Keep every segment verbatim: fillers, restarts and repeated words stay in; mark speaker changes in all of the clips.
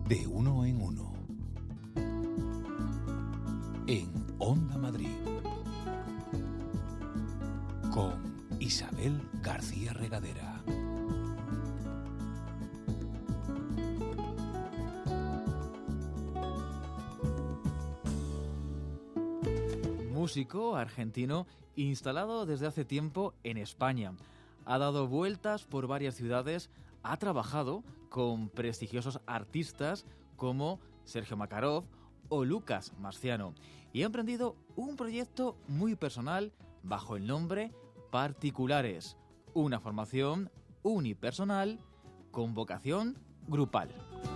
Speaker 1: De uno en uno. En Onda Madrid. Con Isabel García Regadera.
Speaker 2: Músico argentino instalado desde hace tiempo en España. Ha dado vueltas por varias ciudades, ha trabajado con prestigiosos artistas como Sergio Makarov o Lucas Marciano y ha emprendido un proyecto muy personal bajo el nombre Particulares, una formación unipersonal con vocación grupal.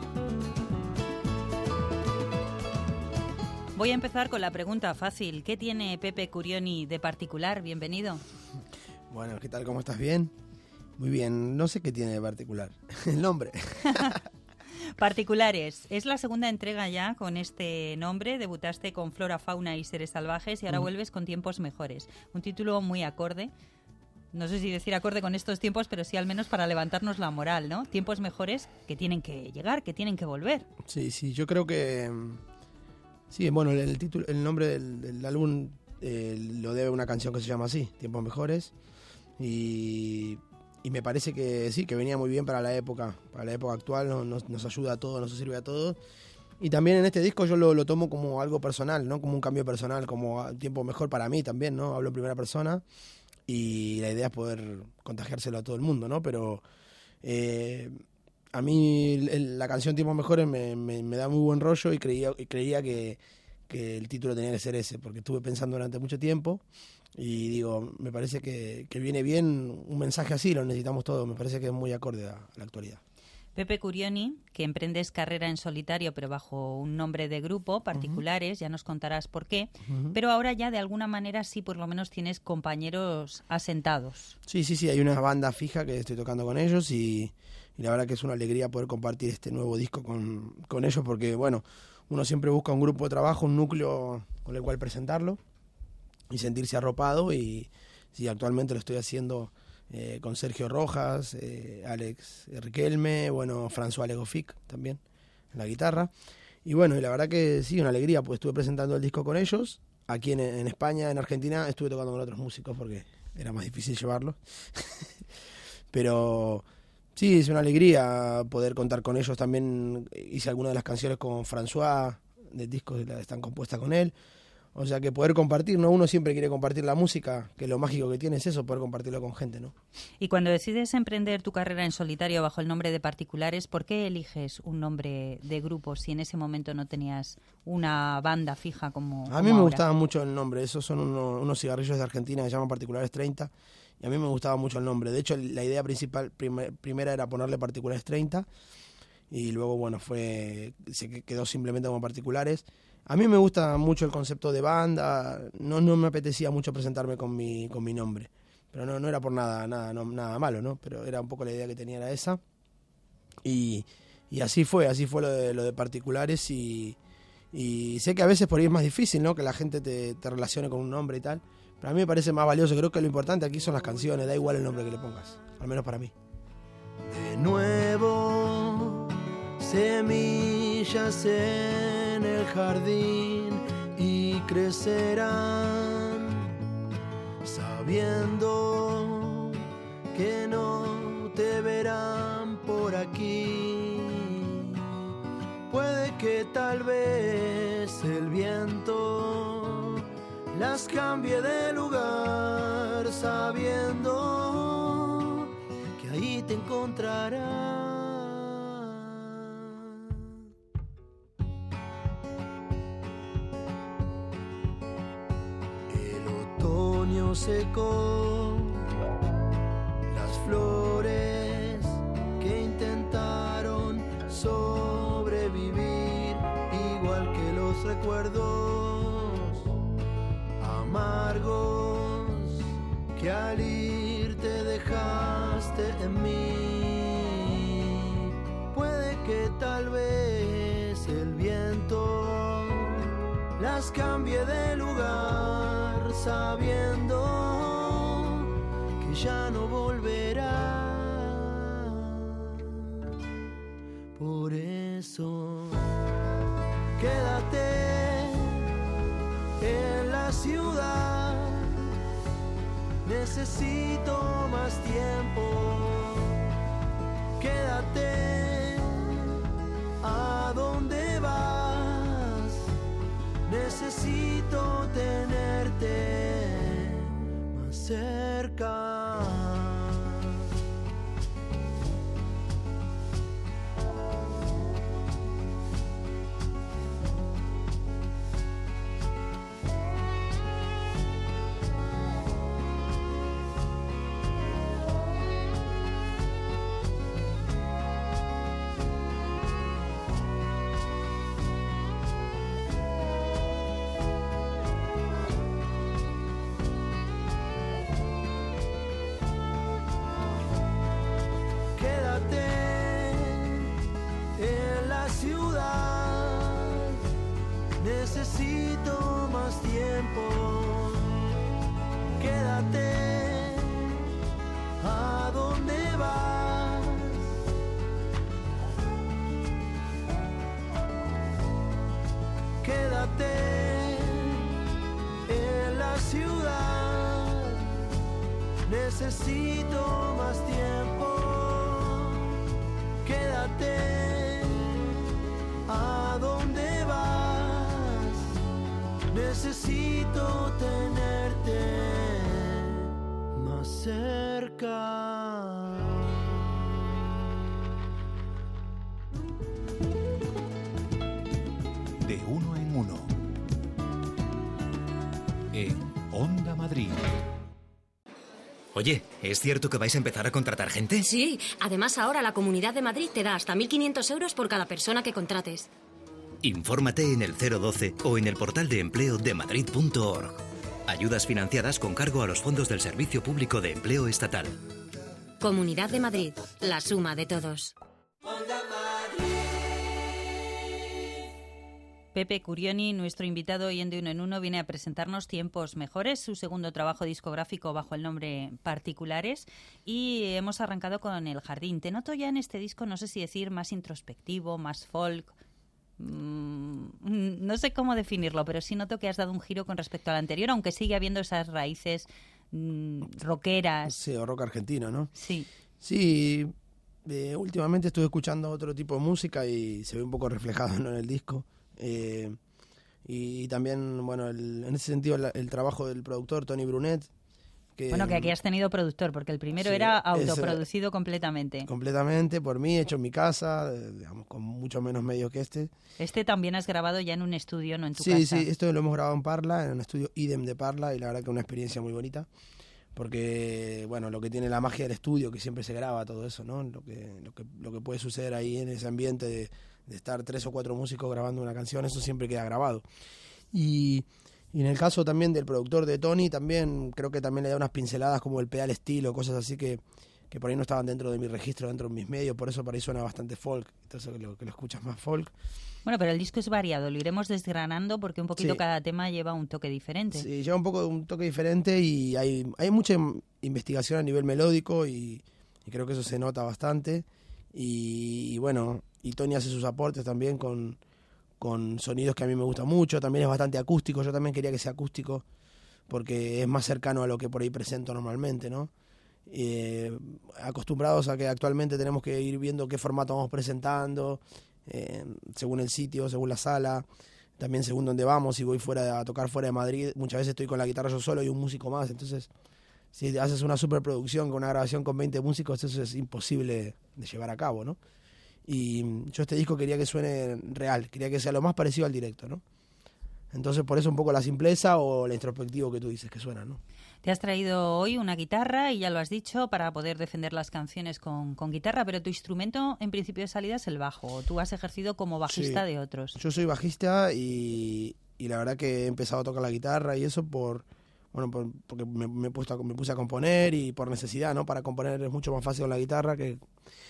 Speaker 3: Voy a empezar con la pregunta fácil. ¿Qué tiene Pepe Curioni de particular? Bienvenido.
Speaker 4: Bueno, ¿qué tal? ¿Cómo estás? ¿Bien? Muy bien. No sé qué tiene de particular. El nombre.
Speaker 3: Particulares. Es la segunda entrega ya con este nombre. Debutaste con Flora, Fauna y Seres Salvajes y ahora mm. vuelves con Tiempos Mejores. Un título muy acorde. No sé si decir acorde con estos tiempos, pero sí al menos para levantarnos la moral, ¿no? Tiempos mejores que tienen que llegar, que tienen que volver.
Speaker 4: Sí, sí. Yo creo que... Sí, bueno, el, el título, el nombre del, del álbum eh, lo debe a una canción que se llama así, Tiempos Mejores. Y... Y me parece que sí, que venía muy bien para la época, para la época actual, nos, nos ayuda a todos, nos sirve a todos. Y también en este disco yo lo, lo tomo como algo personal, ¿no? Como un cambio personal, como un tiempo mejor para mí también, ¿no? Hablo en primera persona y la idea es poder contagiárselo a todo el mundo, ¿no? Pero eh, a mí el, la canción Tiempos Mejores me, me, me da muy buen rollo y creía, y creía que, que el título tenía que ser ese, porque estuve pensando durante mucho tiempo. Y digo, me parece que, que viene bien un mensaje así, lo necesitamos todos, me parece que es muy acorde a, a la actualidad.
Speaker 3: Pepe Curioni, que emprendes carrera en solitario pero bajo un nombre de grupo, Particulares, uh-huh. ya nos contarás por qué, uh-huh. pero ahora ya de alguna manera sí por lo menos tienes compañeros asentados.
Speaker 4: Sí, sí, sí, hay una banda fija que estoy tocando con ellos y, y la verdad que es una alegría poder compartir este nuevo disco con, con ellos porque, bueno, uno siempre busca un grupo de trabajo, un núcleo con el cual presentarlo y sentirse arropado y sí, actualmente lo estoy haciendo eh, con Sergio Rojas, eh, Alex Riquelme, bueno, François Legofic también en la guitarra y bueno, y la verdad que sí, una alegría, pues estuve presentando el disco con ellos, aquí en, en España, en Argentina estuve tocando con otros músicos porque era más difícil llevarlos pero sí, es una alegría poder contar con ellos, también hice algunas de las canciones con François del disco, están compuestas con él. O sea que poder compartir, ¿no? Uno siempre quiere compartir la música, que lo mágico que tiene es eso, poder compartirlo con gente, ¿no?
Speaker 3: Y cuando decides emprender tu carrera en solitario bajo el nombre de Particulares, ¿por qué eliges un nombre de grupo si en ese momento no tenías una banda fija como
Speaker 4: A mí
Speaker 3: como
Speaker 4: me
Speaker 3: ahora?
Speaker 4: Gustaba mucho el nombre, esos son uno, unos cigarrillos de Argentina que se llaman Particulares treinta, y a mí me gustaba mucho el nombre. De hecho, la idea principal, primer, primera era ponerle Particulares treinta, y luego, bueno, fue se quedó simplemente como Particulares. A mí me gusta mucho el concepto de banda, no, no me apetecía mucho presentarme con mi, con mi nombre, pero no, no era por nada, nada, no, nada malo, ¿no? Pero era un poco la idea que tenía era esa, y, y así fue, así fue lo de, lo de Particulares, y, y sé que a veces por ahí es más difícil, ¿no? Que la gente te, te relacione con un nombre y tal, pero a mí me parece más valioso, creo que lo importante aquí son las canciones, da igual el nombre que le pongas, al menos para mí.
Speaker 5: De nuevo, semillas en el jardín y crecerán sabiendo que no te verán por aquí. Puede que tal vez el viento las cambie de lugar sabiendo que ahí te encontrarán. Secó las flores que intentaron sobrevivir, igual que los recuerdos amargos que al ir te dejaste en mí. Puede que tal vez el viento las cambie de lugar sabiendo que ya no volverá. Por eso, quédate en la ciudad. Necesito más tiempo. Quédate. ¿A dónde vas? Necesito tenerte más cerca. Necesito más tiempo. Quédate. ¿A dónde vas? Quédate en la ciudad. Necesito más tiempo. Quédate. ¿A dónde vas? Necesito tenerte más cerca.
Speaker 1: De uno en uno. En Onda Madrid.
Speaker 6: Oye, ¿es cierto que vais a empezar a contratar gente?
Speaker 7: Sí, además ahora la Comunidad de Madrid te da hasta mil quinientos euros por cada persona que contrates.
Speaker 6: Infórmate en el cero doce o en el portal de empleo de madrid punto org. Ayudas financiadas con cargo a los fondos del Servicio Público de Empleo Estatal.
Speaker 7: Comunidad de Madrid, la suma de todos.
Speaker 3: Pepe Curioni, nuestro invitado hoy en De Uno en Uno, viene a presentarnos Tiempos Mejores, su segundo trabajo discográfico bajo el nombre Particulares, y hemos arrancado con El Jardín. Te noto ya en este disco, no sé si decir más introspectivo, más folk, mmm, no sé cómo definirlo, pero sí noto que has dado un giro con respecto al anterior, aunque sigue habiendo esas raíces mmm, rockeras.
Speaker 4: Sí, o rock argentino, ¿no?
Speaker 3: Sí.
Speaker 4: Sí, eh, últimamente estuve escuchando otro tipo de música y se ve un poco reflejado, ¿no?, en el disco. Eh, y también, bueno, el, en ese sentido el, el trabajo del productor Tony Brunet. Que,
Speaker 3: bueno, que aquí has tenido productor, porque el primero sí, era autoproducido completamente.
Speaker 4: Completamente, por mí, hecho en mi casa, digamos, con mucho menos medios que este.
Speaker 3: Este también has grabado ya en un estudio, no en tu
Speaker 4: sí,
Speaker 3: casa.
Speaker 4: Sí, sí, esto lo hemos grabado en Parla, en un estudio idem de Parla, y la verdad que una experiencia muy bonita. Porque, bueno, lo que tiene la magia del estudio, que siempre se graba todo eso, ¿no? Lo que, lo que, lo que puede suceder ahí en ese ambiente de, de estar tres o cuatro músicos grabando una canción, eso siempre queda grabado. Y, y en el caso también del productor de Tony, también creo que también le da unas pinceladas como el pedal estilo, cosas así que, que por ahí no estaban dentro de mi registro, dentro de mis medios, por eso por ahí suena bastante folk, entonces que lo, que lo escuchas más folk.
Speaker 3: Bueno, pero el disco es variado, lo iremos desgranando porque un poquito sí. Cada tema lleva un toque diferente.
Speaker 4: Sí, lleva un poco un toque diferente y hay, hay mucha investigación a nivel melódico y, y creo que eso se nota bastante. Y, y bueno, y Tony hace sus aportes también con, con sonidos que a mí me gustan mucho, también es bastante acústico, yo también quería que sea acústico porque es más cercano a lo que por ahí presento normalmente, ¿no? Eh, acostumbrados a que actualmente tenemos que ir viendo qué formato vamos presentando, Eh, según el sitio, según la sala, también según dónde vamos. Si voy fuera a tocar fuera de Madrid, muchas veces estoy con la guitarra yo solo y un músico más, entonces si haces una superproducción con una grabación con veinte músicos, eso es imposible de llevar a cabo, ¿no? Y yo este disco quería que suene real, quería que sea lo más parecido al directo, ¿no? Entonces por eso un poco la simpleza o el introspectivo que tú dices que suena, ¿no?
Speaker 3: Te has traído hoy una guitarra, y ya lo has dicho, para poder defender las canciones con, con guitarra, pero tu instrumento en principio de salida es el bajo. Tú has ejercido como bajista sí, de otros.
Speaker 4: Yo soy bajista y, y la verdad que he empezado a tocar la guitarra y eso por bueno por, porque me, me, he puesto a, me puse a componer y por necesidad, ¿no? Para componer es mucho más fácil con la guitarra que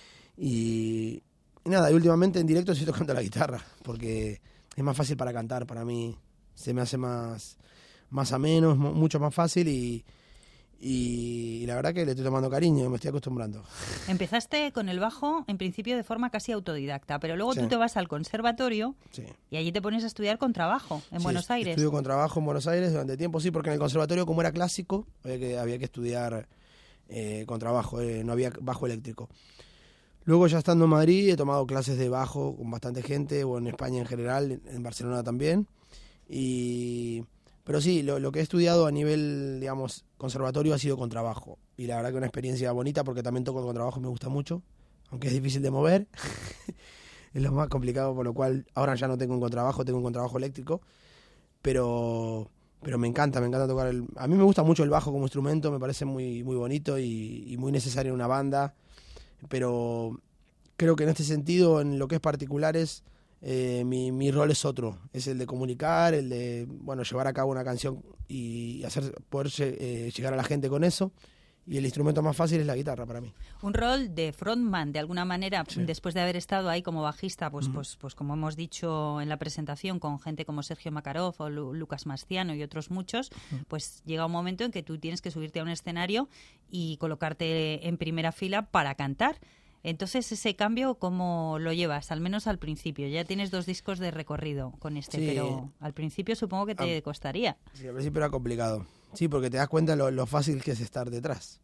Speaker 4: y, y nada, y últimamente en directo estoy tocando la guitarra porque es más fácil para cantar, para mí se me hace más... más ameno, es mucho más fácil y, y, y la verdad que le estoy tomando cariño, me estoy acostumbrando.
Speaker 3: Empezaste con el bajo, en principio, de forma casi autodidacta, pero luego
Speaker 4: Sí.
Speaker 3: tú te vas al conservatorio
Speaker 4: Sí.
Speaker 3: y allí te pones a estudiar contrabajo en
Speaker 4: Sí,
Speaker 3: Buenos Aires.
Speaker 4: Estudio contrabajo en Buenos Aires durante tiempo, sí, porque en el conservatorio, como era clásico, había que, había que estudiar eh, contrabajo, eh, no había bajo eléctrico. Luego, ya estando en Madrid, he tomado clases de bajo con bastante gente, o en España en general, en Barcelona también. Y, pero sí, lo, lo que he estudiado a nivel, digamos, conservatorio ha sido contrabajo. Y la verdad que una experiencia bonita, porque también toco el contrabajo, me gusta mucho, aunque es difícil de mover. Es lo más complicado, por lo cual ahora ya no tengo un contrabajo, tengo un contrabajo eléctrico. Pero, pero me encanta, me encanta tocar el... A mí me gusta mucho el bajo como instrumento, me parece muy, muy bonito y, y muy necesario en una banda. Pero creo que en este sentido, en lo que es particulares, eh, mi, mi rol es otro, es el de comunicar, el de bueno llevar a cabo una canción y hacer poder eh, llegar a la gente con eso, y el instrumento más fácil es la guitarra para mí.
Speaker 3: Un rol de frontman, de alguna manera,
Speaker 4: Sí.
Speaker 3: después de haber estado ahí como bajista, pues,
Speaker 4: Ujú.
Speaker 3: pues, pues como hemos dicho en la presentación, con gente como Sergio Makarov o Lu- Lucas Mastiano y otros muchos, pues llega un momento en que tú tienes que subirte a un escenario y colocarte en primera fila para cantar. Entonces, ese cambio, ¿cómo lo llevas? Al menos al principio. Ya tienes dos discos de recorrido con este,
Speaker 4: Sí.
Speaker 3: pero al principio supongo que te
Speaker 4: Ah.
Speaker 3: costaría.
Speaker 4: Sí, al principio era complicado. Sí, porque te das cuenta lo, lo fácil que es estar detrás.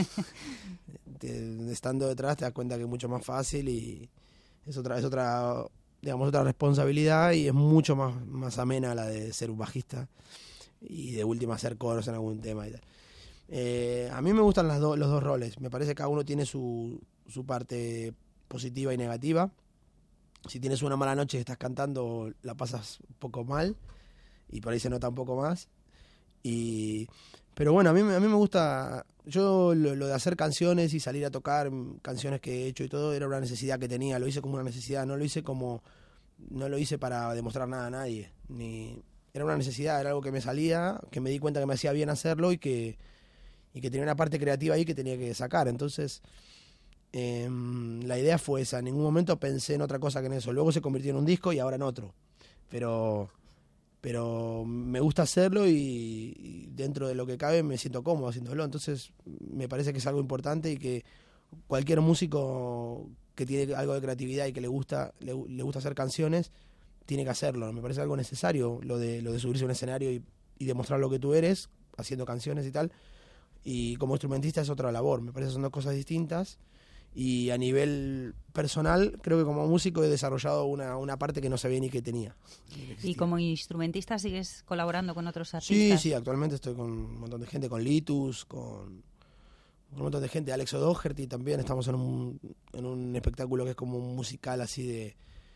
Speaker 4: Te- estando detrás te das cuenta que es mucho más fácil y es otra, es otra, digamos, otra responsabilidad, y es mucho más, más amena la de ser un bajista y de última hacer coros en algún tema y tal. Eh, a mí me gustan las do- los dos roles. Me parece que cada uno tiene su, su parte positiva y negativa. Si tienes una mala noche y estás cantando, la pasas un poco mal y por ahí se nota un poco más. Y, pero bueno, a mí, me- a mí me gusta, yo lo, lo de hacer canciones y salir a tocar mm, canciones que he hecho y todo, era una necesidad que tenía, lo hice como una necesidad, no lo hice como, no lo hice para demostrar nada a nadie, ni, era una necesidad, era algo que me salía, que me di cuenta que me hacía bien hacerlo y que, y que tenía una parte creativa ahí que tenía que sacar. Entonces, eh, la idea fue esa, en ningún momento pensé en otra cosa que en eso, luego se convirtió en un disco y ahora en otro, pero... pero me gusta hacerlo y, y dentro de lo que cabe me siento cómodo haciéndolo, entonces me parece que es algo importante y que cualquier músico que tiene algo de creatividad y que le gusta le, le gusta hacer canciones tiene que hacerlo. Me parece algo necesario lo de lo de subirse a un escenario y, y demostrar lo que tú eres haciendo canciones y tal, y como instrumentista es otra labor, me parece que son dos cosas distintas. Y a nivel personal, creo que como músico he desarrollado una, una parte que no sabía ni que tenía. Ni que
Speaker 3: Y
Speaker 4: existía.
Speaker 3: como instrumentista, ¿sigues colaborando con otros
Speaker 4: Sí,
Speaker 3: artistas?
Speaker 4: sí, actualmente estoy con un montón de gente, con Litus, con un montón de gente, Alex O'Doherty también, estamos en un, en un espectáculo que es como un musical así de,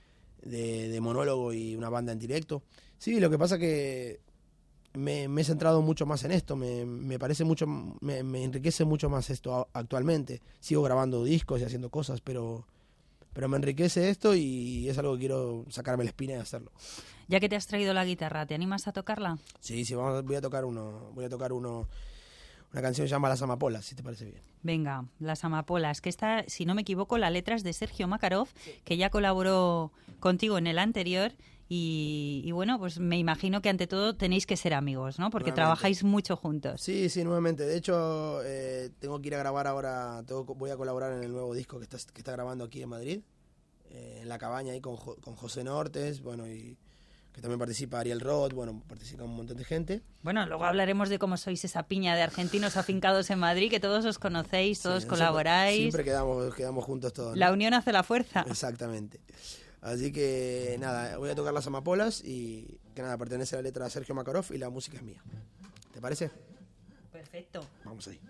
Speaker 4: de, de monólogo y una banda en directo. Sí, lo que pasa que me, me he centrado mucho más en esto, me, me parece mucho, me, me enriquece mucho más esto a- actualmente. Sigo grabando discos y haciendo cosas, pero, pero me enriquece esto y es algo que quiero sacarme la espina y hacerlo.
Speaker 3: Ya que te has traído la guitarra, ¿te animas a tocarla?
Speaker 4: Sí, sí, vamos, voy a tocar uno, voy a tocar uno, una canción que se llama Las Amapolas, si te parece bien.
Speaker 3: Venga, Las Amapolas, que esta, si no me equivoco, la letra es de Sergio Makarov, que ya colaboró contigo en el anterior. Y, y bueno, pues me imagino que ante todo tenéis que ser amigos, ¿no? Porque
Speaker 4: Nuevamente.
Speaker 3: trabajáis mucho juntos.
Speaker 4: Sí, sí, nuevamente. De hecho, eh, tengo que ir a grabar ahora, tengo, voy a colaborar en el nuevo disco que está, que está grabando aquí en Madrid, eh, en La Cabaña, ahí con, Jo- con José Nortes, bueno, y que también participa Ariel Roth, bueno, participa un montón de gente.
Speaker 3: Bueno, luego hablaremos de cómo sois esa piña de argentinos afincados en Madrid, que todos os conocéis,
Speaker 4: Sí,
Speaker 3: todos
Speaker 4: nosotros
Speaker 3: colaboráis.
Speaker 4: Siempre quedamos, quedamos juntos todos, ¿no?
Speaker 3: La unión hace la fuerza.
Speaker 4: Exactamente. Así que nada, voy a tocar Las Amapolas y que nada, pertenece a la letra a Sergio Makarov y la música es mía. ¿Te parece?
Speaker 3: Perfecto.
Speaker 4: Vamos ahí.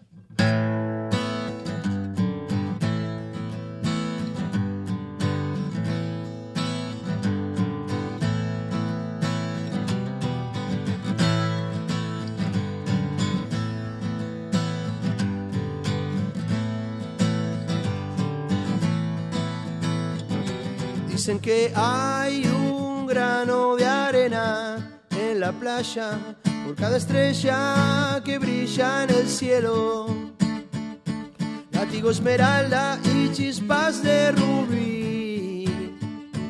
Speaker 5: Dicen que hay un grano de arena en la playa por cada estrella que brilla en el cielo. Látigo esmeralda y chispas de rubí,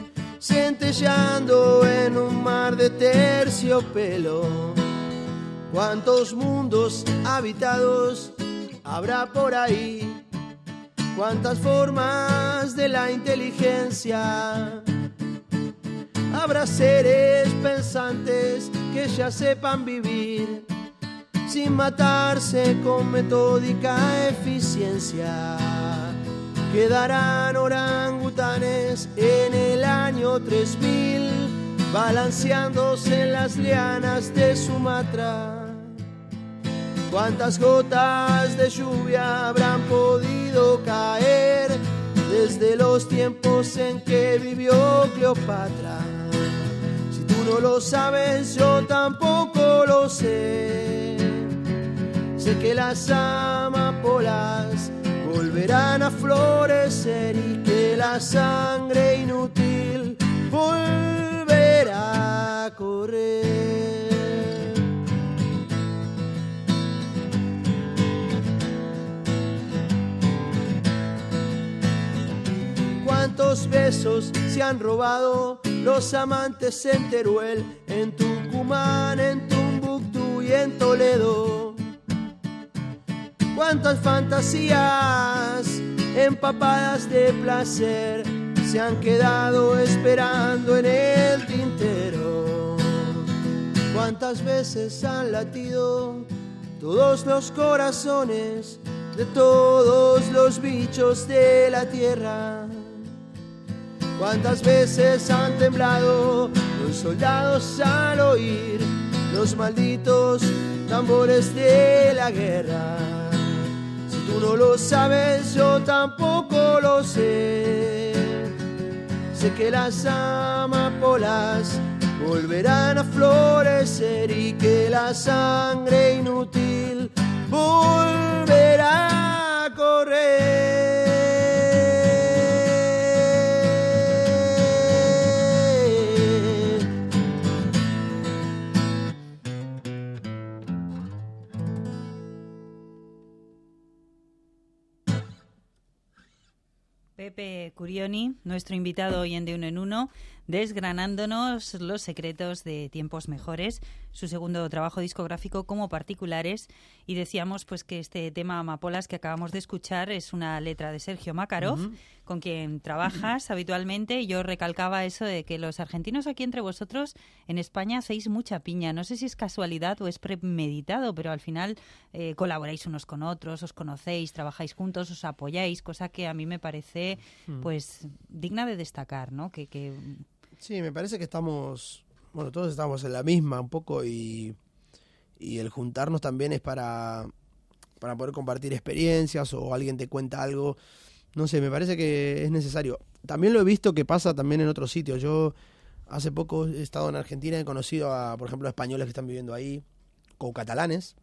Speaker 5: centelleando en un mar de terciopelo. ¿Cuántos mundos habitados habrá por ahí? ¿Cuántas formas de la inteligencia? Habrá seres pensantes que ya sepan vivir sin matarse con metódica eficiencia. Quedarán orangutanes en el año tres mil balanceándose en las lianas de Sumatra. ¿Cuántas gotas de lluvia habrán podido caer desde los tiempos en que vivió Cleopatra? Si tú no lo sabes, yo tampoco lo sé. Sé que las amapolas volverán a florecer y que la sangre inútil volverá a correr. ¿Cuántos besos se han robado los amantes en Teruel, en Tucumán, en Tombuctú y en Toledo? ¿Cuántas fantasías empapadas de placer se han quedado esperando en el tintero? ¿Cuántas veces han latido todos los corazones de todos los bichos de la tierra? ¿Cuántas veces han temblado los soldados al oír los malditos tambores de la guerra? Si tú no lo sabes, yo tampoco lo sé. Sé que las amapolas volverán a florecer y que la sangre inútil volverá a correr.
Speaker 3: Pepe Curioni, nuestro invitado hoy en De Uno en Uno, desgranándonos los secretos de Tiempos Mejores, su segundo trabajo discográfico como Particulares, y decíamos pues que este tema Amapolas que acabamos de escuchar es una letra de Sergio Makarov, uh-huh. con quien trabajas uh-huh. habitualmente, y yo recalcaba eso de que los argentinos aquí entre vosotros en España hacéis mucha piña, no sé si es casualidad o es premeditado, pero al final eh, colaboráis unos con otros, os conocéis, trabajáis juntos, os apoyáis, cosa que a mí me parece uh-huh. pues digna de destacar, ¿no? Que, que
Speaker 4: Sí, me parece que estamos, bueno, todos estamos en la misma un poco y, y el juntarnos también es para, para poder compartir experiencias o alguien te cuenta algo, no sé, me parece que es necesario. También lo he visto que pasa también en otros sitios. Yo hace poco he estado en Argentina y he conocido a, por ejemplo, a españoles que están viviendo ahí, o catalanes,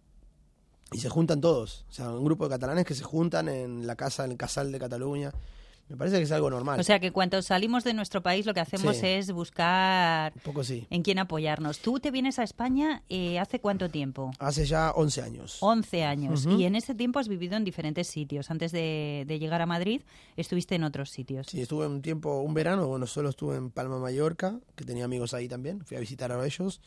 Speaker 4: y se juntan todos. O sea, un grupo de catalanes que se juntan en la casa, en el Casal de Cataluña. Me parece que es algo normal.
Speaker 3: O sea, que cuando salimos de nuestro país lo que hacemos sí. es buscar
Speaker 4: un poco sí.
Speaker 3: en quién apoyarnos. ¿Tú te vienes a España eh, hace cuánto tiempo?
Speaker 4: Hace ya once años.
Speaker 3: once años.
Speaker 4: Uh-huh.
Speaker 3: Y en ese tiempo has vivido en diferentes sitios. Antes de, de llegar a Madrid, estuviste en otros sitios.
Speaker 4: Sí, estuve un tiempo, un verano, bueno, solo estuve en Palma, Mallorca, que tenía amigos ahí también. Fui a visitar a ellos.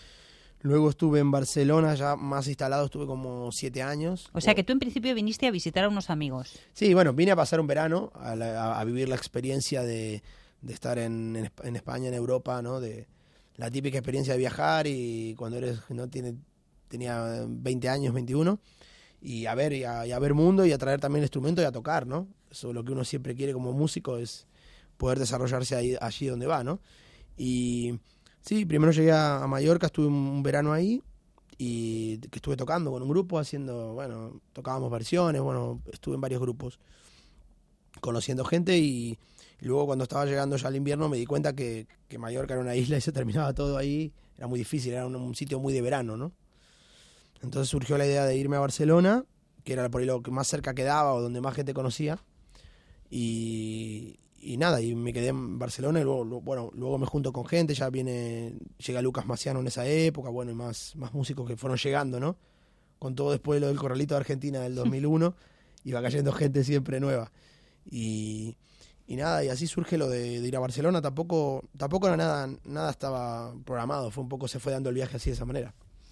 Speaker 4: Luego estuve en Barcelona, ya más instalado, estuve como siete años.
Speaker 3: O sea que tú en principio viniste a visitar a unos amigos.
Speaker 4: Sí, bueno, vine a pasar un verano, a, la, a vivir la experiencia de, de estar en, en, en España, en Europa, ¿no? De la típica experiencia de viajar y cuando eres, no tiene, tenía veinte años, veintiuno, y a ver, y a, y a ver mundo y a traer también el instrumento y a tocar, ¿no? Eso es lo que uno siempre quiere como músico, es poder desarrollarse ahí, allí donde va, ¿no? Y sí, primero llegué a Mallorca, estuve un verano ahí y que estuve tocando con un grupo, haciendo, bueno, tocábamos versiones, bueno, estuve en varios grupos conociendo gente y, y luego cuando estaba llegando ya al invierno me di cuenta que, que Mallorca era una isla y se terminaba todo ahí, era muy difícil, era un, un sitio muy de verano, ¿no? Entonces surgió la idea de irme a Barcelona, que era por ahí lo que más cerca quedaba o donde más gente conocía, y... Y nada, y me quedé en Barcelona y luego, bueno, luego me junto con gente, ya viene, llega Lucas Maciano en esa época, bueno, y más, más músicos que fueron llegando, ¿no? Con todo después lo del Corralito de Argentina del dos mil uno, iba cayendo gente siempre nueva. Y, y nada, y así surge lo de, de ir a Barcelona, tampoco tampoco era nada, nada estaba programado, fue un poco, se fue dando el viaje así de esa manera.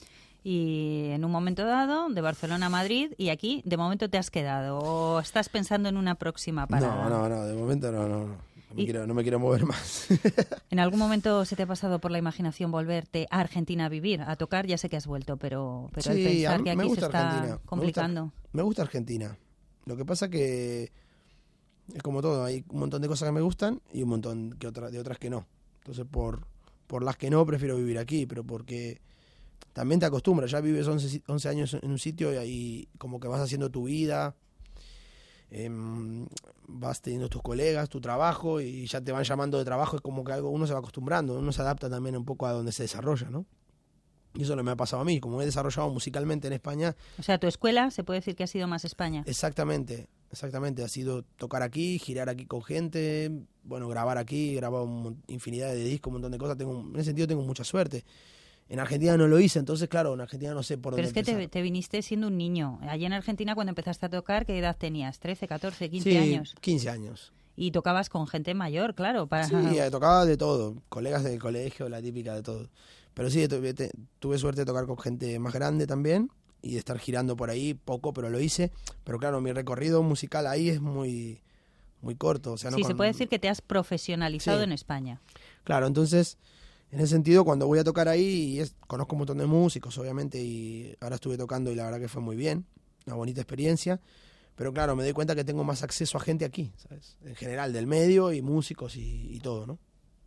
Speaker 3: y en un momento dado de Barcelona a Madrid, y aquí de momento te has quedado o estás pensando en una próxima parada.
Speaker 4: No, no, no, de momento no, no, no. No me,
Speaker 3: Y-
Speaker 4: quiero, no me quiero mover más.
Speaker 3: ¿En algún momento se te ha pasado por la imaginación volverte a Argentina a vivir, a tocar? Ya sé que has vuelto, pero, pero el
Speaker 4: Sí,
Speaker 3: pensar
Speaker 4: a-
Speaker 3: que
Speaker 4: me
Speaker 3: aquí se
Speaker 4: gusta
Speaker 3: está
Speaker 4: Argentina. Me gusta-
Speaker 3: complicando.
Speaker 4: Me gusta Argentina. Lo que pasa que es como todo, hay un montón de cosas que me gustan y un montón que otra, de otras que no. Entonces, por, por las que no, prefiero vivir aquí, pero porque también te acostumbras. Ya vives once, si- once años en un sitio y ahí como que vas haciendo tu vida, em, vas teniendo tus colegas, tu trabajo y ya te van llamando de trabajo. Es como que algo uno se va acostumbrando, uno se adapta también un poco a donde se desarrolla, ¿no? Y eso no me ha pasado a mí. Como he desarrollado musicalmente en España,
Speaker 3: O sea, tu escuela se puede decir que ha sido más España.
Speaker 4: exactamente, exactamente. Ha sido tocar aquí, girar aquí con gente, bueno, grabar aquí, he grabado un mon- infinidad de discos, un montón de cosas. Tengo, en ese sentido tengo mucha suerte. En Argentina no lo hice, entonces, claro, en Argentina no sé por
Speaker 3: Pero
Speaker 4: dónde
Speaker 3: es que te,
Speaker 4: empezar.
Speaker 3: te viniste siendo un niño. Allí en Argentina, cuando empezaste a tocar, ¿qué edad tenías? ¿trece, catorce, quince
Speaker 4: Sí,
Speaker 3: años?
Speaker 4: quince años.
Speaker 3: Y tocabas con gente mayor, claro. Para...
Speaker 4: Sí, eh, tocaba de todo, colegas del colegio, la típica de todo. Pero sí, tuve, te- tuve suerte de tocar con gente más grande también y de estar girando por ahí poco, pero lo hice. Pero claro, mi recorrido musical ahí es muy, muy corto. O sea, no
Speaker 3: sí, se
Speaker 4: con-
Speaker 3: puede decir que te has profesionalizado
Speaker 4: Sí.
Speaker 3: en España.
Speaker 4: Claro, entonces, en ese sentido, cuando voy a tocar ahí, y es- conozco un montón de músicos, obviamente, y ahora estuve tocando y la verdad que fue muy bien, una bonita experiencia. Pero claro, me doy cuenta que tengo más acceso a gente aquí, ¿sabes? En general, del medio y músicos y, y todo, ¿no?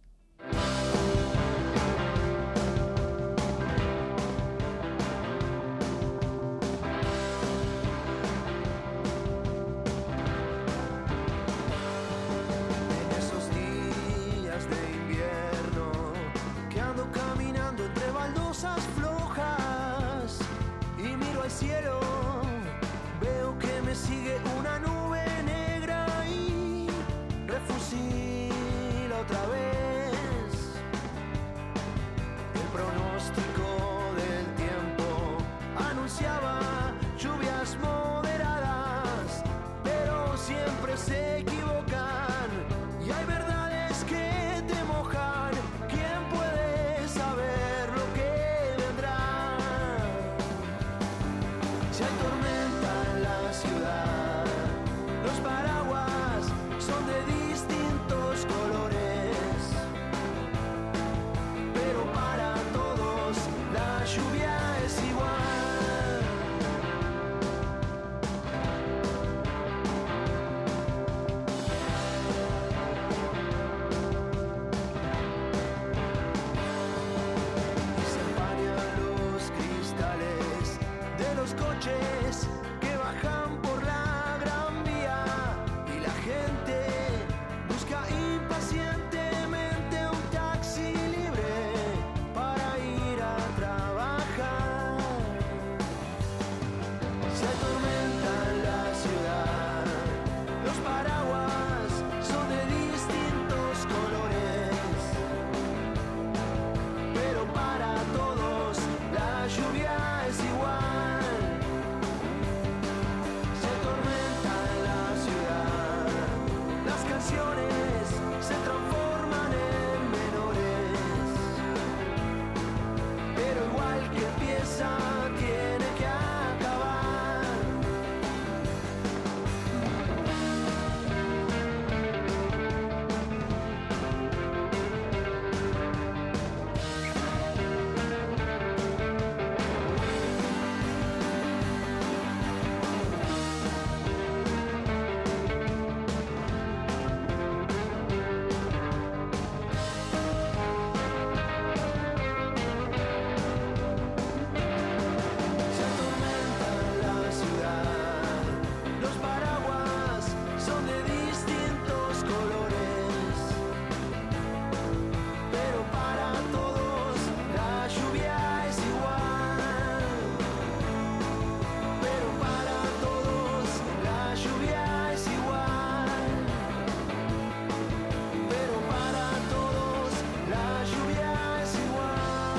Speaker 5: En esos días de invierno que ando caminando entre baldosas flojas y miro al cielo, veo que me sigue una nube negra y refusila otra vez. El pronóstico del tiempo anunciaba lluvias moderadas, pero siempre se equivocan y hay verdades que te mojan. ¿Quién puede saber lo que vendrá? Si hay tormenta en la ciudad, los paraguas son de distintos colores, pero para todos la lluvia es igual. Y se empañan los cristales de los coches que bajan por la Gran Vía y la gente busca impacientemente un taxi libre para ir a trabajar. Si hay tormenta en la ciudad, los paraguas son de distintos colores, pero para todos la lluvia es igual. Si hay tormenta en la ciudad, las canciones se transforman en menores, pero igual que empieza tiene que acabar. Se atormenta la ciudad, los paraguas son de distintos colores, pero para todos la lluvia es igual. Pero para todos la lluvia es igual. Pero para todos la lluvia es igual.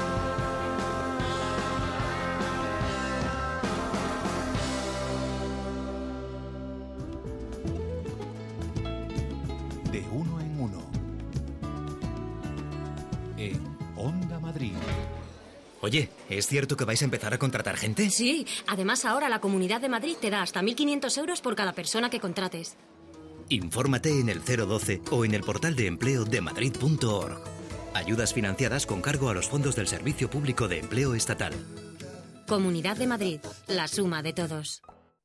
Speaker 1: De uno en uno. En Onda Madrid.
Speaker 6: Oye, ¿es cierto que vais a empezar a contratar gente?
Speaker 7: Sí, además ahora la Comunidad de Madrid te da hasta mil quinientos euros por cada persona que contrates.
Speaker 6: Infórmate en el cero doce o en el portal de empleo de madrid punto org. Ayudas financiadas con cargo a los fondos del Servicio Público de Empleo Estatal.
Speaker 7: Comunidad de Madrid, la suma de todos.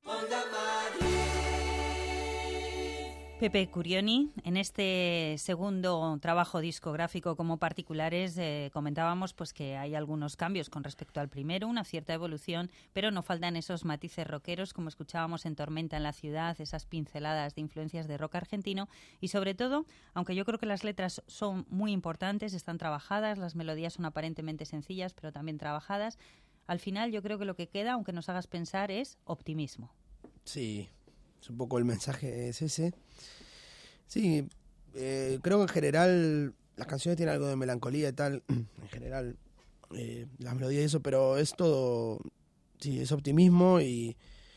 Speaker 3: Pepe Curioni, en este segundo trabajo discográfico como particulares eh, comentábamos pues que hay algunos cambios con respecto al primero, una cierta evolución, pero no faltan esos matices rockeros como escuchábamos en Tormenta en la ciudad, esas pinceladas de influencias de rock argentino y sobre todo, aunque yo creo que las letras son muy importantes, están trabajadas, las melodías son aparentemente sencillas pero también trabajadas, al final yo creo que lo que queda, aunque nos hagas pensar, es optimismo.
Speaker 4: Sí, es un poco el mensaje es ese. Sí, eh, creo que en general las canciones tienen algo de melancolía y tal, en general, eh, las melodías y eso, pero es todo, sí, es optimismo y,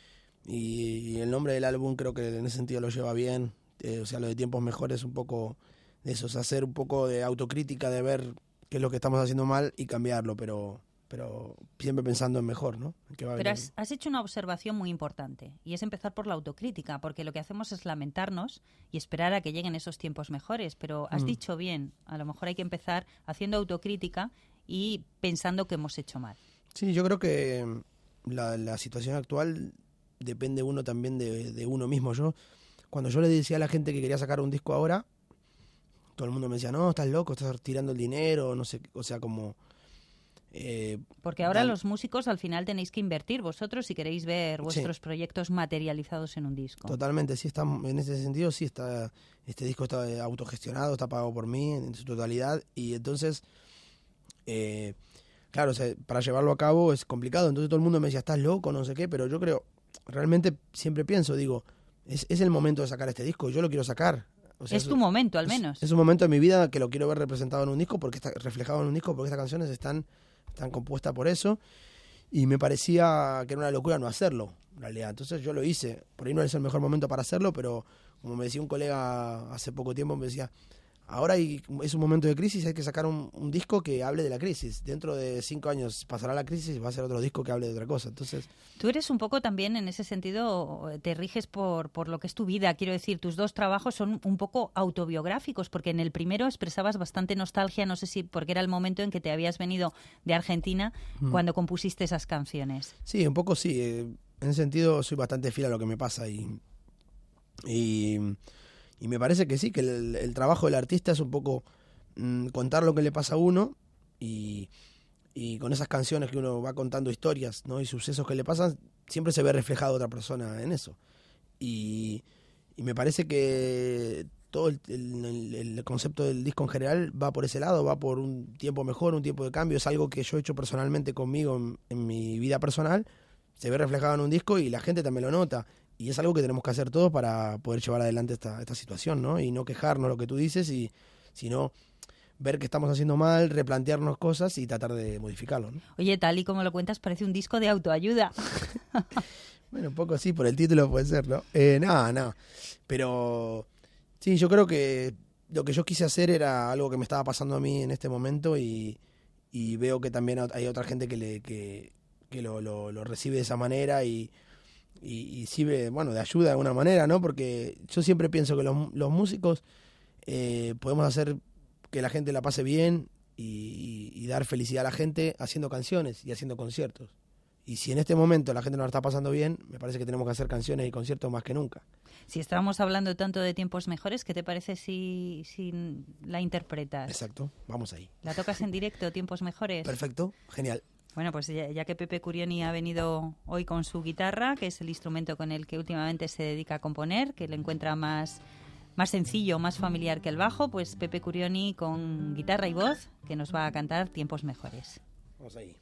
Speaker 4: y el nombre del álbum creo que en ese sentido lo lleva bien, eh, o sea, lo de Tiempos Mejores, un poco de eso, es hacer un poco de autocrítica, de ver qué es lo que estamos haciendo mal y cambiarlo, pero... pero siempre pensando en mejor, ¿no? Que va
Speaker 3: pero has, has hecho una observación muy importante y es empezar por la autocrítica, porque lo que hacemos es lamentarnos y esperar a que lleguen esos tiempos mejores, pero has mm. dicho bien, a lo mejor hay que empezar haciendo autocrítica y pensando que hemos hecho mal.
Speaker 4: Sí, yo creo que la, la situación actual depende uno también de, de uno mismo. Yo, cuando yo le decía a la gente que quería sacar un disco ahora, todo el mundo me decía, no, estás loco, estás tirando el dinero, no sé, o sea, como...
Speaker 3: Eh, Porque ahora dan... los músicos al final tenéis que invertir vosotros si queréis ver vuestros sí. proyectos materializados en un disco.
Speaker 4: Totalmente, sí, está, en ese sentido sí está, este disco está autogestionado, está pagado por mí en su totalidad y entonces, eh, claro, o sea, para llevarlo a cabo es complicado, entonces todo el mundo me decía, estás loco, no sé qué, pero yo creo, realmente siempre pienso, digo, es, es el momento de sacar este disco, yo lo quiero sacar. O sea,
Speaker 3: es tu momento, al menos.
Speaker 4: Es, es un momento de mi vida que lo quiero ver representado en un disco, porque está reflejado en un disco, porque estas canciones están... están compuestas por eso, y me parecía que era una locura no hacerlo, en realidad. Entonces yo lo hice. Por ahí no es el mejor momento para hacerlo, pero como me decía un colega hace poco tiempo, me decía, ahora hay, es un momento de crisis, hay que sacar un, un disco que hable de la crisis. Dentro de cinco años pasará la crisis y va a ser otro disco que hable de otra cosa. Entonces,
Speaker 3: tú eres un poco también, en ese sentido, te riges por, por lo que es tu vida. Quiero decir, tus dos trabajos son un poco autobiográficos, porque en el primero expresabas bastante nostalgia, no sé si porque era el momento en que te habías venido de Argentina mm. cuando compusiste esas canciones.
Speaker 4: Sí, un poco sí. Eh, en ese sentido soy bastante fiel a lo que me pasa y... y Y me parece que sí, que el, el trabajo del artista es un poco mmm, contar lo que le pasa a uno y, y con esas canciones que uno va contando historias, ¿no? Y sucesos que le pasan, siempre se ve reflejado otra persona en eso. Y, y me parece que todo el, el, el concepto del disco en general va por ese lado, va por un tiempo mejor, un tiempo de cambio. Es algo que yo he hecho personalmente conmigo en, en mi vida personal, se ve reflejado en un disco y la gente también lo nota. Y es algo que tenemos que hacer todos para poder llevar adelante esta, esta situación, ¿no? Y no quejarnos lo que tú dices, y sino ver que estamos haciendo mal, replantearnos cosas y tratar de modificarlo, ¿no?
Speaker 3: Oye, tal y como lo cuentas, parece un disco de autoayuda.
Speaker 4: Bueno, un poco sí, por el título puede ser, ¿no? Eh, nada, nada. Pero sí, yo creo que lo que yo quise hacer era algo que me estaba pasando a mí en este momento y, y veo que también hay otra gente que, le, que, que lo, lo, lo recibe de esa manera y... Y, y sirve, bueno, de ayuda de alguna manera, ¿no? Porque yo siempre pienso que los, los músicos eh, podemos hacer que la gente la pase bien y, y, y dar felicidad a la gente haciendo canciones y haciendo conciertos. Y si en este momento la gente no la está pasando bien, me parece que tenemos que hacer canciones y conciertos más que nunca.
Speaker 3: Si estábamos hablando tanto de tiempos mejores, ¿qué te parece si, si la interpretas?
Speaker 4: Exacto, vamos ahí.
Speaker 3: ¿La tocas en directo, Tiempos Mejores?
Speaker 4: Perfecto, genial.
Speaker 3: Bueno, pues ya, ya que Pepe Curioni ha venido hoy con su guitarra, que es el instrumento con el que últimamente se dedica a componer, que le encuentra más, más sencillo, más familiar que el bajo, pues Pepe Curioni con guitarra y voz, que nos va a cantar Tiempos Mejores.
Speaker 4: Vamos ahí.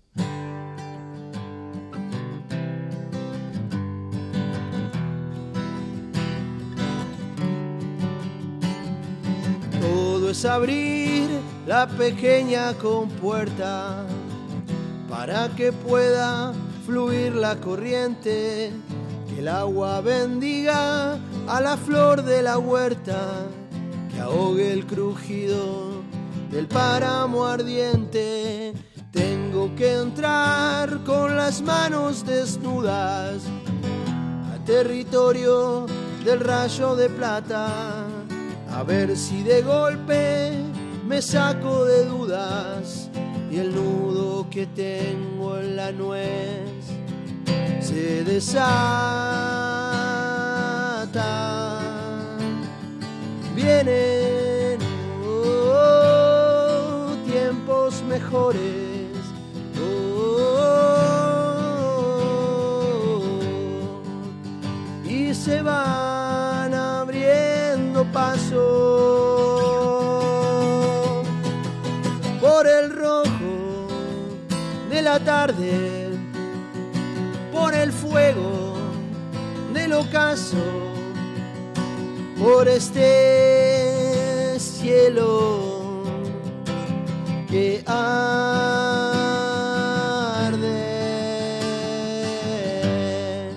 Speaker 5: Todo es abrir la pequeña compuerta para que pueda fluir la corriente, que el agua bendiga a la flor de la huerta, que ahogue el crujido del páramo ardiente. Tengo que entrar con las manos desnudas a territorio del rayo de plata, a ver si de golpe me saco de dudas y el nudo que tengo en la nuez se desata. Vienen oh, tiempos mejores, oh, y se van abriendo paso por el rojo de la tarde, por el fuego del ocaso, por este cielo que arde.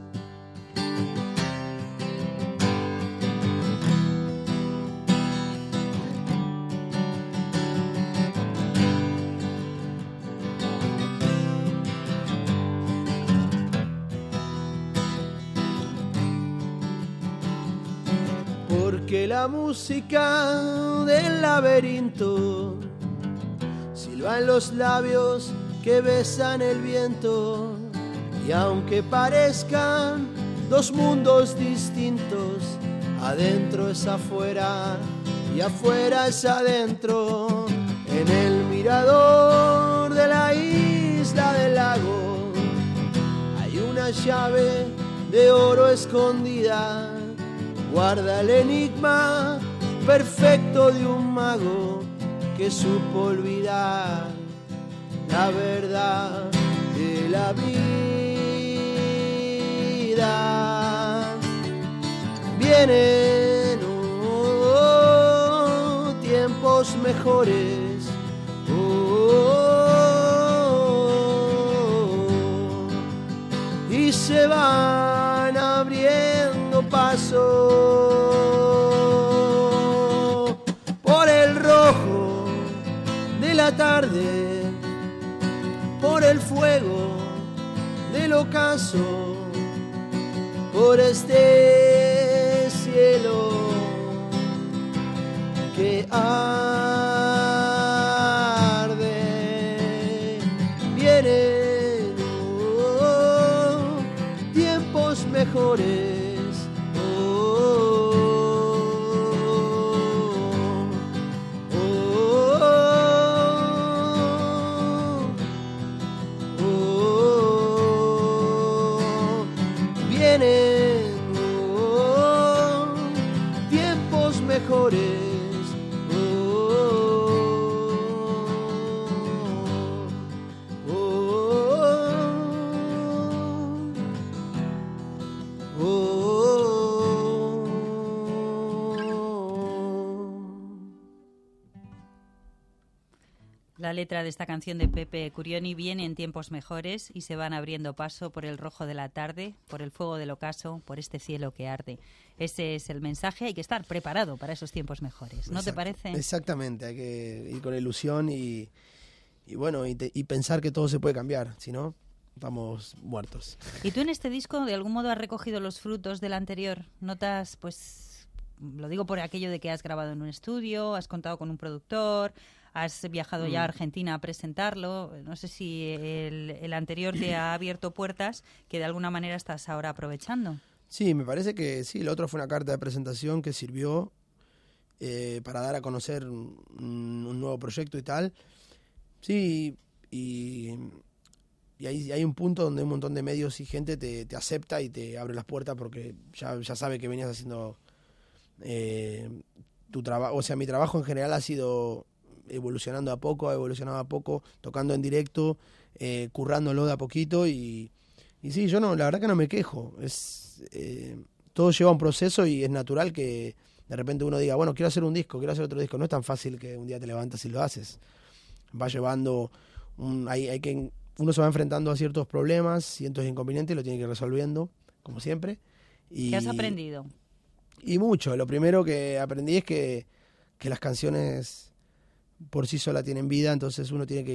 Speaker 5: Porque la música del laberinto silba en los labios que besan el viento, y aunque parezcan dos mundos distintos, adentro es afuera y afuera es adentro. En el mirador de la isla del lago hay una llave de oro escondida, guarda el enigma perfecto de un mago que supo olvidar la verdad de la vida. Vienen oh, tiempos mejores, oh, y se van abriendo paso por el rojo de la tarde, por el fuego del ocaso, por este cielo que arde. Vienen oh, tiempos mejores, oh, oh, oh, oh. Vienen oh, tiempos mejores.
Speaker 3: La letra de esta canción de Pepe Curioni viene en tiempos mejores y se van abriendo paso por el rojo de la tarde, por el fuego del ocaso, por este cielo que arde. Ese es el mensaje, hay que estar preparado para esos tiempos mejores, ¿no Exacto. te parece?
Speaker 4: Exactamente, hay que ir con ilusión y, y bueno, y, te, y pensar que todo se puede cambiar, si no, estamos muertos.
Speaker 3: ¿Y tú en este disco de algún modo has recogido los frutos del anterior? ¿Notas, pues, lo digo por aquello de que has grabado en un estudio, has contado con un productor, has viajado ya a Argentina a presentarlo? No sé si el, el anterior te ha abierto puertas que de alguna manera estás ahora aprovechando.
Speaker 4: Sí, me parece que sí. Lo otro fue una carta de presentación que sirvió eh, para dar a conocer un, un nuevo proyecto y tal. Sí, y, y hay, hay un punto donde un montón de medios y gente te, te acepta y te abre las puertas porque ya, ya sabe que venías haciendo eh, tu trabajo. O sea, mi trabajo en general ha sido evolucionando a poco, ha evolucionado a poco, tocando en directo, eh, currándolo de a poquito y, y sí, yo no, la verdad que no me quejo. Es eh, todo lleva un proceso y es natural que de repente uno diga, bueno, quiero hacer un disco, quiero hacer otro disco. No es tan fácil que un día te levantas y lo haces. Va llevando, un, hay, hay que, uno se va enfrentando a ciertos problemas, ciertos inconvenientes y lo tiene que ir resolviendo, como siempre. Y,
Speaker 3: ¿qué has aprendido?
Speaker 4: Y mucho. Lo primero que aprendí es que, que las canciones por sí sola tienen vida, entonces uno tiene que,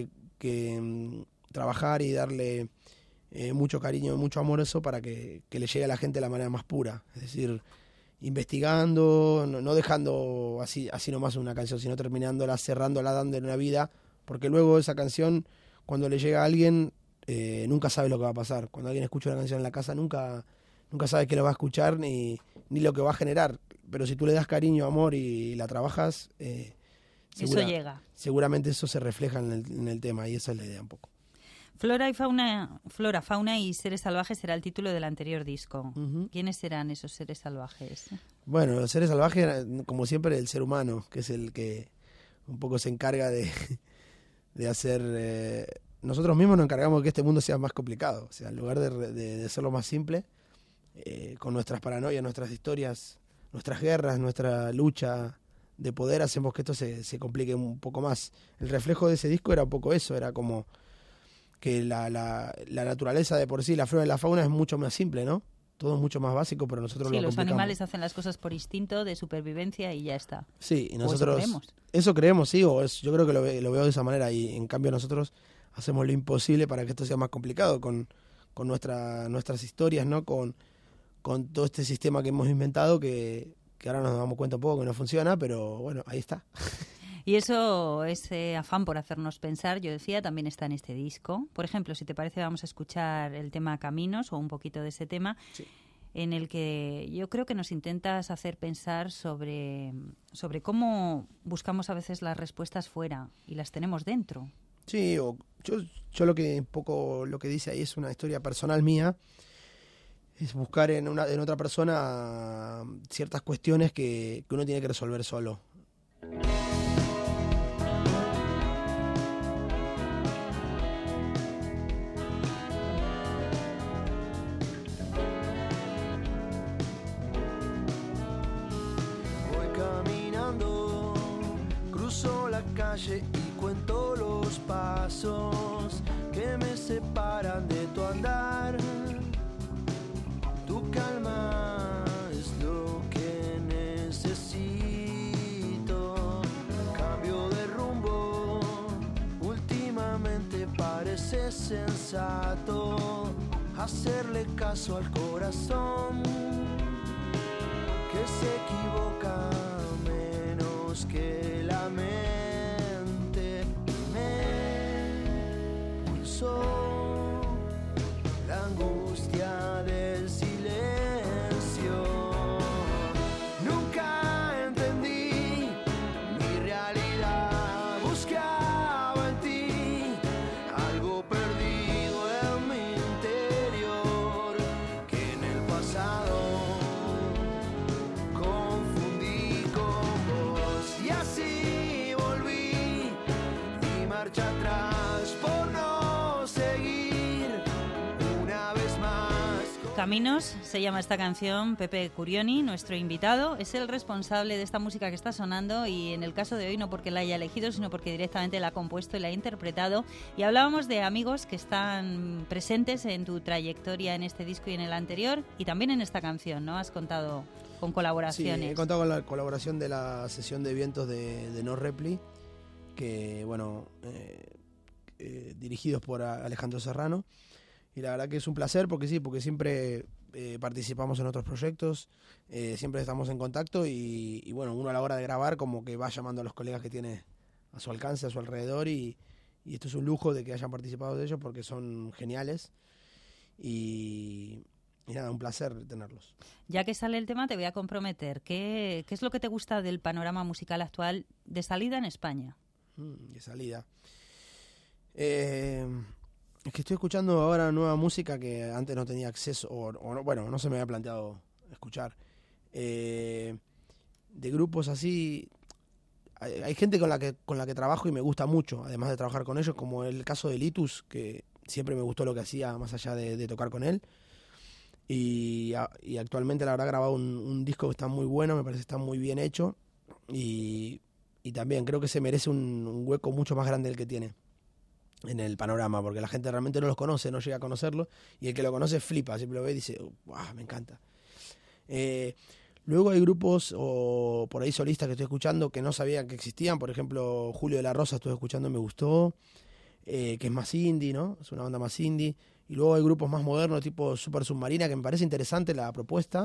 Speaker 4: que mm, trabajar y darle eh, mucho cariño y mucho amor a eso para que, que le llegue a la gente de la manera más pura. Es decir, investigando, no, no dejando así, así nomás una canción, sino terminándola, cerrándola, dándole una vida, porque luego esa canción, cuando le llega a alguien, eh, nunca sabe lo que va a pasar. Cuando alguien escucha una canción en la casa, nunca, nunca sabe qué lo va a escuchar ni, ni lo que va a generar. Pero si tú le das cariño, amor y la trabajas, eh, segura,
Speaker 3: eso llega.
Speaker 4: Seguramente eso se refleja en el, en el tema, y esa es la idea un poco.
Speaker 3: Flora y fauna, Flora, fauna y seres salvajes será el título del anterior disco.
Speaker 4: Uh-huh.
Speaker 3: ¿Quiénes serán esos seres salvajes?
Speaker 4: Bueno, los seres salvajes, como siempre, el ser humano, que es el que un poco se encarga de, de hacer... Eh, nosotros mismos nos encargamos de que este mundo sea más complicado. O sea, en lugar de, de, de hacerlo más simple, eh, con nuestras paranoias, nuestras historias, nuestras guerras, nuestra lucha de poder, hacemos que esto se, se complique un poco más. El reflejo de ese disco era un poco eso, era como que la, la, la naturaleza de por sí, la flora y la fauna es mucho más simple, ¿no? Todo es mucho más básico, pero nosotros
Speaker 3: sí,
Speaker 4: lo
Speaker 3: los
Speaker 4: complicamos.
Speaker 3: animales hacen las cosas por instinto de supervivencia y ya está.
Speaker 4: Sí, y nosotros...
Speaker 3: O eso creemos.
Speaker 4: Eso creemos, sí, o es, yo creo que lo, ve, lo veo de esa manera, y en cambio nosotros hacemos lo imposible para que esto sea más complicado, con, con nuestra, nuestras historias, ¿no? Con, con todo este sistema que hemos inventado, que, que ahora nos damos cuenta un poco que no funciona, pero bueno, ahí está.
Speaker 3: Y eso, ese afán por hacernos pensar, yo decía, también está en este disco. Por ejemplo, si te parece, vamos a escuchar el tema Caminos, o un poquito de ese tema, sí, en el que yo creo que nos intentas hacer pensar sobre, sobre cómo buscamos a veces las respuestas fuera y las tenemos dentro.
Speaker 4: Sí, o yo, yo lo que un poco lo que dice ahí es una historia personal mía, es buscar en, una, en otra persona ciertas cuestiones que, que uno tiene que resolver solo.
Speaker 5: Y cuento los pasos que me separan de tu andar. Tu calma es lo que necesito. Cambio de rumbo, últimamente parece sensato hacerle caso al corazón, que se equivoca menos que la mente. La angustia del silencio. Nunca entendí mi realidad. Buscaba en ti algo perdido en mi interior, que en el pasado confundí con vos. Y así volví y marcha atrás por no
Speaker 3: Caminos se llama esta canción. Pepe Curioni, nuestro invitado, es el responsable de esta música que está sonando, y en el caso de hoy no porque la haya elegido, sino porque directamente la ha compuesto y la ha interpretado. Y hablábamos de amigos que están presentes en tu trayectoria en este disco y en el anterior, y también en esta canción, ¿no? Has contado con colaboraciones.
Speaker 4: Sí, he contado con la colaboración de la sesión de vientos de, de No Repli, que, bueno, eh, eh, dirigidos por Alejandro Serrano. Y la verdad que es un placer, porque sí, porque siempre eh, participamos en otros proyectos, eh, siempre estamos en contacto, y, y bueno, uno a la hora de grabar como que va llamando a los colegas que tiene a su alcance, a su alrededor, y, y esto es un lujo de que hayan participado de ellos, porque son geniales, y, y nada, un placer tenerlos.
Speaker 3: Ya que sale el tema, te voy a comprometer. ¿Qué, qué es lo que te gusta del panorama musical actual de salida en España?
Speaker 4: Mm, de salida. Eh... Es que estoy escuchando ahora nueva música que antes no tenía acceso, o, o bueno, no se me había planteado escuchar. Eh, de grupos así, hay, hay gente con la que con la que trabajo y me gusta mucho, además de trabajar con ellos, como el caso de Litus, que siempre me gustó lo que hacía, más allá de, de tocar con él. Y, y actualmente la verdad ha grabado un, un disco que está muy bueno, me parece que está muy bien hecho, y, y también creo que se merece un, un hueco mucho más grande del que tiene en el panorama, porque la gente realmente no los conoce, no llega a conocerlo, y el que lo conoce flipa, siempre lo ve y dice, wow, me encanta. Eh, luego hay grupos o por ahí solistas que estoy escuchando que no sabía que existían, por ejemplo, Julio de la Rosa estuve escuchando, me gustó. eh, que es más indie, ¿no? Es una banda más indie. Y luego hay grupos más modernos, tipo Super Submarina, que me parece interesante la propuesta.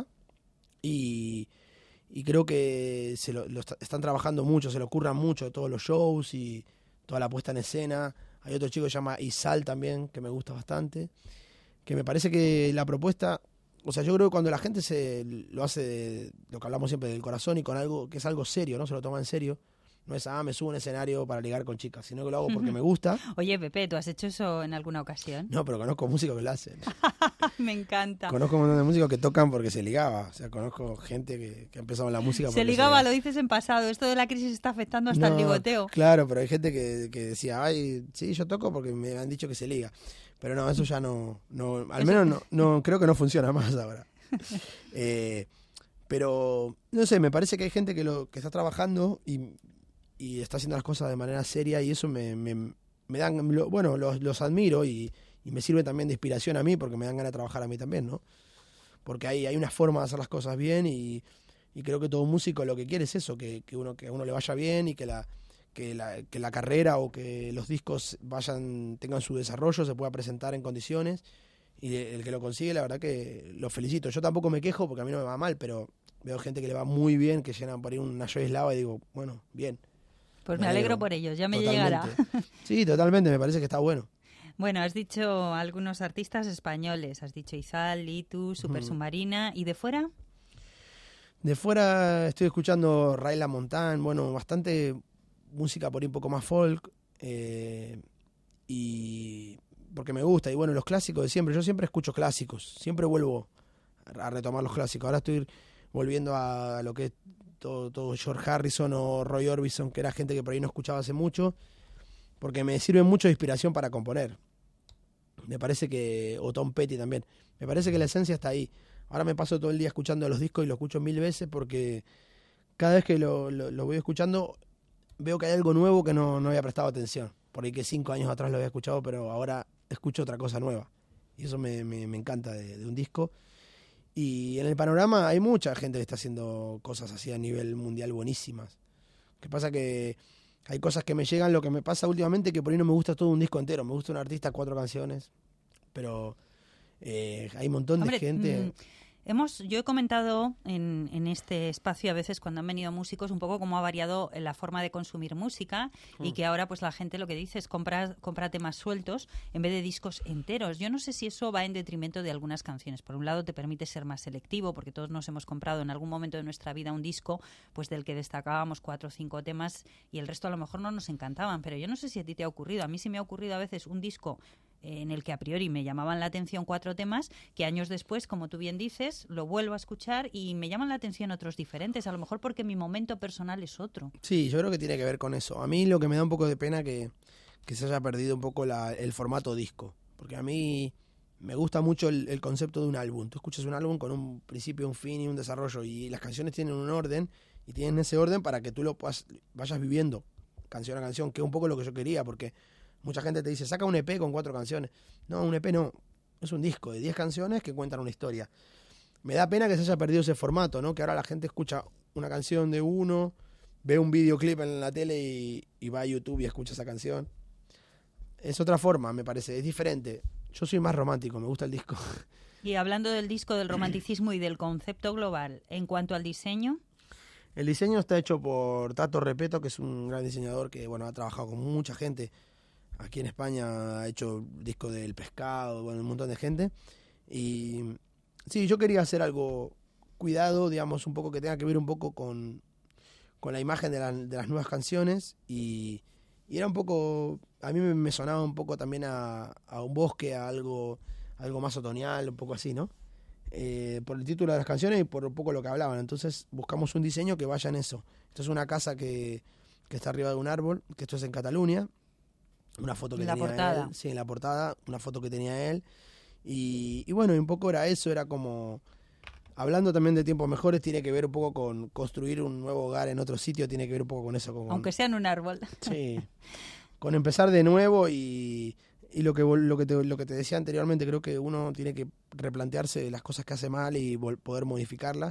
Speaker 4: Y, y creo que se lo, lo est- están trabajando mucho, se le ocurran mucho todos los shows y toda la puesta en escena. Hay otro chico que se llama Isal también, que me gusta bastante. Que me parece que la propuesta... O sea, yo creo que cuando la gente se lo hace, de, lo que hablamos siempre del corazón y con algo que es algo serio, ¿no? Se lo toma en serio. No es, ah, me subo a un escenario para ligar con chicas, sino que lo hago porque me gusta.
Speaker 3: Oye, Pepe, ¿tú has hecho eso en alguna ocasión?
Speaker 4: No, pero conozco músicos que lo hacen.
Speaker 3: Me encanta.
Speaker 4: Conozco un montón de músicos que tocan porque se ligaba. O sea, conozco gente que, que ha empezado en la música porque
Speaker 3: Se ligaba,
Speaker 4: se
Speaker 3: lo dices en pasado. Esto de la crisis está afectando hasta
Speaker 4: No,
Speaker 3: el ligoteo.
Speaker 4: Claro, pero hay gente que, que decía, ay, sí, yo toco porque me han dicho que se liga. Pero no, eso ya no, no al menos no, no creo que no funciona más ahora. eh, pero, no sé, me parece que hay gente que lo que está trabajando y, y está haciendo las cosas de manera seria y eso me, me, me dan, lo- bueno, los, los admiro y, y me sirve también de inspiración a mí porque me dan ganas de trabajar a mí también, ¿no? Porque hay, hay una forma de hacer las cosas bien y, y creo que todo músico lo que quiere es eso, que, que, uno, que a uno le vaya bien y que la, que, la, que la carrera o que los discos vayan tengan su desarrollo, se pueda presentar en condiciones. Y el que lo consigue, la verdad que lo felicito. Yo tampoco me quejo porque a mí no me va mal, pero veo gente que le va muy bien, que llenan por ahí una Joyeslava y digo, bueno, bien.
Speaker 3: Pues
Speaker 4: Me
Speaker 3: me alegro
Speaker 4: alegro.
Speaker 3: por ellos, ya me
Speaker 4: Totalmente.
Speaker 3: llegará.
Speaker 4: Sí, totalmente, me parece que está bueno.
Speaker 3: Bueno, has dicho algunos artistas españoles. Has dicho Izal, Litu, Super
Speaker 4: Ujú.
Speaker 3: Submarina. ¿Y de fuera?
Speaker 4: De fuera estoy escuchando Raila Montán, bueno, bastante música por ahí un poco más folk, eh, y porque me gusta, y bueno, los clásicos de siempre, yo siempre escucho clásicos, siempre vuelvo a retomar los clásicos, ahora estoy volviendo a lo que es todo, todo George Harrison o Roy Orbison, que era gente que por ahí no escuchaba hace mucho, porque me sirve mucho de inspiración para componer. Me parece que, o Tom Petty también, me parece que la esencia está ahí. Ahora me paso todo el día escuchando los discos y lo escucho mil veces porque cada vez que lo, lo, lo voy escuchando veo que hay algo nuevo que no, no había prestado atención. Por ahí que cinco años atrás lo había escuchado, pero ahora escucho otra cosa nueva. Y eso me, me, me encanta de, de un disco. Y en el panorama hay mucha gente que está haciendo cosas así a nivel mundial buenísimas. Lo que pasa que hay cosas que me llegan, lo que me pasa últimamente que por ahí no me gusta todo un disco entero. Me gusta un artista, cuatro canciones, pero eh, hay un montón
Speaker 3: Hombre,
Speaker 4: de gente...
Speaker 3: mm, hemos, yo he comentado en, en este espacio a veces cuando han venido músicos un poco cómo ha variado la forma de consumir música y que ahora pues la gente lo que dice es compra, compra temas sueltos en vez de discos enteros. Yo no sé si eso va en detrimento de algunas canciones. Por un lado te permite ser más selectivo porque todos nos hemos comprado en algún momento de nuestra vida un disco pues del que destacábamos cuatro o cinco temas y el resto a lo mejor no nos encantaban. Pero yo no sé si a ti te ha ocurrido. A mí sí me ha ocurrido a veces un disco en el que a priori me llamaban la atención cuatro temas, que años después, como tú bien dices, lo vuelvo a escuchar y me llaman la atención otros diferentes, a lo mejor porque mi momento personal es otro.
Speaker 4: Sí, yo creo que tiene que ver con eso. A mí lo que me da un poco de pena que, que se haya perdido un poco la, el formato disco, porque a mí me gusta mucho el, el concepto de un álbum. Tú escuchas un álbum con un principio, un fin y un desarrollo, y las canciones tienen un orden, y tienen ese orden para que tú lo puedas, vayas viviendo canción a canción, que es un poco lo que yo quería, porque mucha gente te dice, saca un E P con cuatro canciones. No, un E P no, es un disco de diez canciones que cuentan una historia. Me da pena que se haya perdido ese formato, ¿no? Que ahora la gente escucha una canción de uno, ve un videoclip en la tele y, y va a YouTube y escucha esa canción. Es otra forma, me parece, es diferente. Yo soy más romántico, me gusta el disco.
Speaker 3: Y hablando del disco, del romanticismo y del concepto global, en cuanto al diseño...
Speaker 4: El diseño está hecho por Tato Repeto, que es un gran diseñador que, bueno, ha trabajado con mucha gente. Aquí en España ha hecho disco del Pescado, bueno, un montón de gente. Y sí, yo quería hacer algo cuidado, digamos, un poco que tenga que ver un poco con, con la imagen de, la, de las nuevas canciones. Y, y era un poco, a mí me, me sonaba un poco también a, a un bosque, a algo, algo más otoñal, un poco así, ¿no? Eh, por el título de las canciones y por un poco lo que hablaban. Entonces buscamos un diseño que vaya en eso. Esto es una casa que, que está arriba de un árbol, que esto es en Cataluña. Una foto que
Speaker 3: En la
Speaker 4: tenía
Speaker 3: portada.
Speaker 4: él. Sí, en la portada, una foto que tenía él. Y, y bueno, y un poco era eso, era como... Hablando también de tiempos mejores, tiene que ver un poco con construir un nuevo hogar en otro sitio, tiene que ver un poco con eso. Con,
Speaker 3: Aunque sea en un árbol.
Speaker 4: Sí, con empezar de nuevo y, y lo que lo que, te, lo que te decía anteriormente, creo que uno tiene que replantearse las cosas que hace mal y vol- poder modificarlas.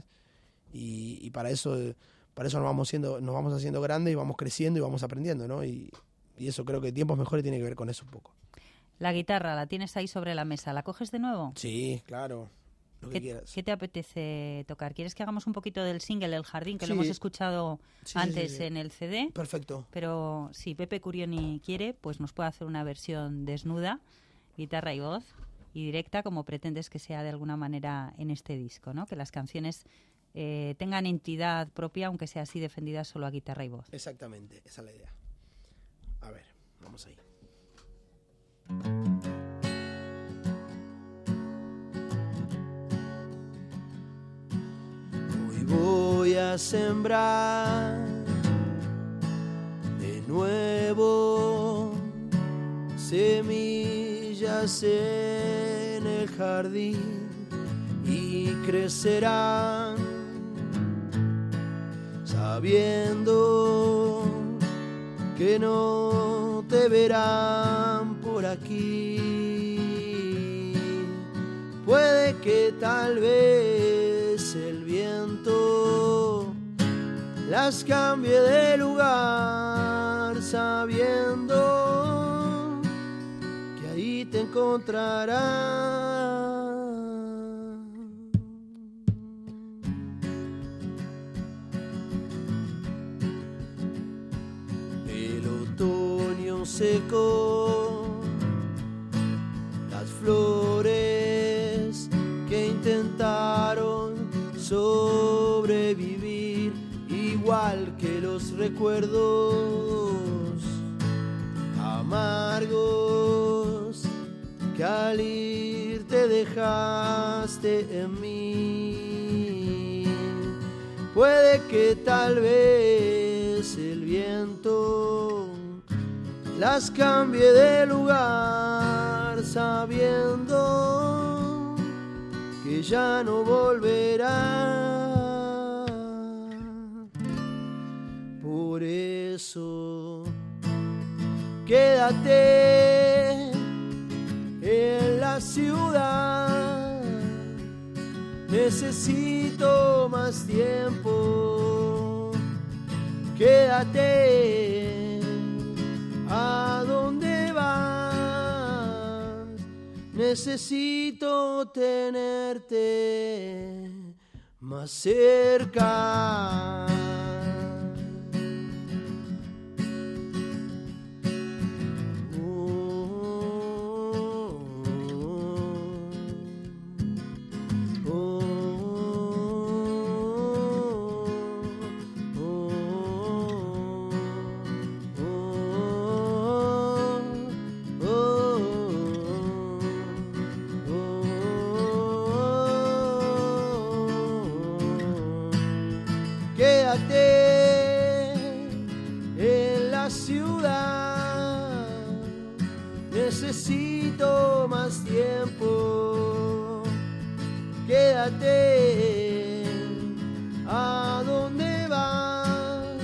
Speaker 4: Y, y para eso para eso nos vamos, siendo, nos vamos haciendo grandes y vamos creciendo y vamos aprendiendo, ¿no? Y y eso creo que Tiempos Mejores tiene que ver con eso un poco.
Speaker 3: La guitarra, la tienes ahí sobre la mesa, ¿la coges de nuevo?
Speaker 4: Sí, claro. Lo que
Speaker 3: ¿Qué,
Speaker 4: quieras.
Speaker 3: ¿Qué te apetece tocar? ¿Quieres que hagamos un poquito del single El Jardín, que
Speaker 4: Sí.
Speaker 3: lo hemos escuchado
Speaker 4: Sí, sí,
Speaker 3: antes
Speaker 4: sí, sí.
Speaker 3: en el C D?
Speaker 4: Perfecto.
Speaker 3: Pero si Pepe Curioni quiere, pues nos puede hacer una versión desnuda, guitarra y voz, y directa, como pretendes que sea de alguna manera en este disco, ¿no? Que las canciones eh, tengan entidad propia, aunque sea así defendida solo a guitarra y voz.
Speaker 4: Exactamente, esa es la idea. A ver, vamos ahí.
Speaker 5: Hoy voy a sembrar de nuevo semillas en el jardín y crecerán sabiendo que no te verán por aquí. Puede que tal vez el viento las cambie de lugar, sabiendo que ahí te encontrarán. El otoño secó las flores que intentaron sobrevivir, igual que los recuerdos amargos que al ir te dejaste en mí. Puede que tal vez el viento las cambie de lugar, sabiendo que ya no volverá. Por eso quédate en la ciudad, necesito más tiempo. Quédate a donde vas, necesito tenerte más cerca. Quédate en la ciudad, necesito más tiempo. Quédate a donde vas,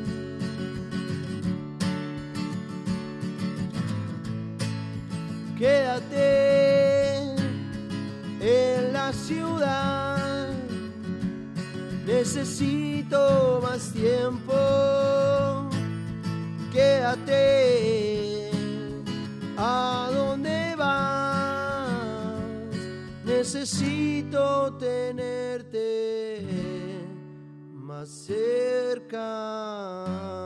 Speaker 5: quédate en la ciudad, necesito más tiempo. Quédate a donde vas, necesito tenerte más cerca.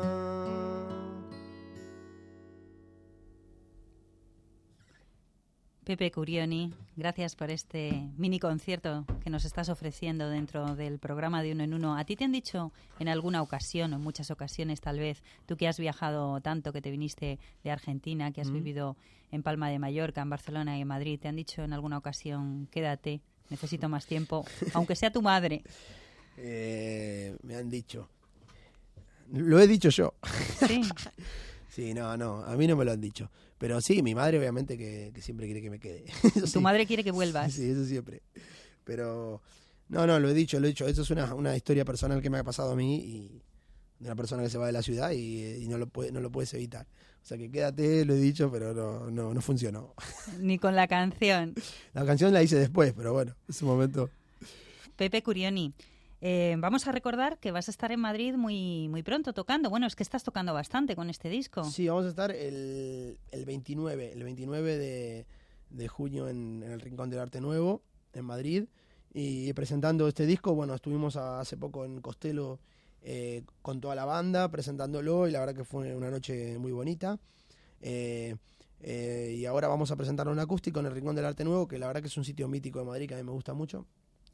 Speaker 3: Pepe Curioni, gracias por este mini concierto que nos estás ofreciendo dentro del programa de Uno en Uno. ¿A ti te han dicho en alguna ocasión, o en muchas ocasiones tal vez, tú que has viajado tanto, que te viniste de Argentina, que has mm. vivido en Palma de Mallorca, en Barcelona y en Madrid, te han dicho en alguna ocasión, quédate, necesito más tiempo, aunque sea tu madre?
Speaker 4: Eh, me han dicho. Lo he dicho yo.
Speaker 3: Sí.
Speaker 4: Sí, no, no, a mí no me lo han dicho. Pero sí, mi madre obviamente que, que siempre quiere que me quede.
Speaker 3: Tu
Speaker 4: sí.
Speaker 3: madre quiere que vuelvas.
Speaker 4: Sí, eso siempre. Pero no, no, lo he dicho, lo he dicho. Eso es una, una historia personal que me ha pasado a mí y de una persona que se va de la ciudad y, y no lo puede, no lo puedes evitar. O sea que quédate, lo he dicho, pero no, no, no funcionó.
Speaker 3: Ni con la canción.
Speaker 4: La canción la hice después, pero bueno, en su momento.
Speaker 3: Pepe Curioni, Eh, vamos a recordar que vas a estar en Madrid muy, muy pronto tocando. Bueno, es que estás tocando bastante con este disco.
Speaker 4: Sí, vamos a estar el, el veintinueve, el veintinueve de, de junio en, en el Rincón del Arte Nuevo, en Madrid, y presentando este disco. Bueno, estuvimos a, hace poco en Costello eh, con toda la banda presentándolo, y la verdad que fue una noche muy bonita. Eh, eh, y ahora vamos a presentarlo en acústico en el Rincón del Arte Nuevo, que la verdad que es un sitio mítico de Madrid que a mí me gusta mucho,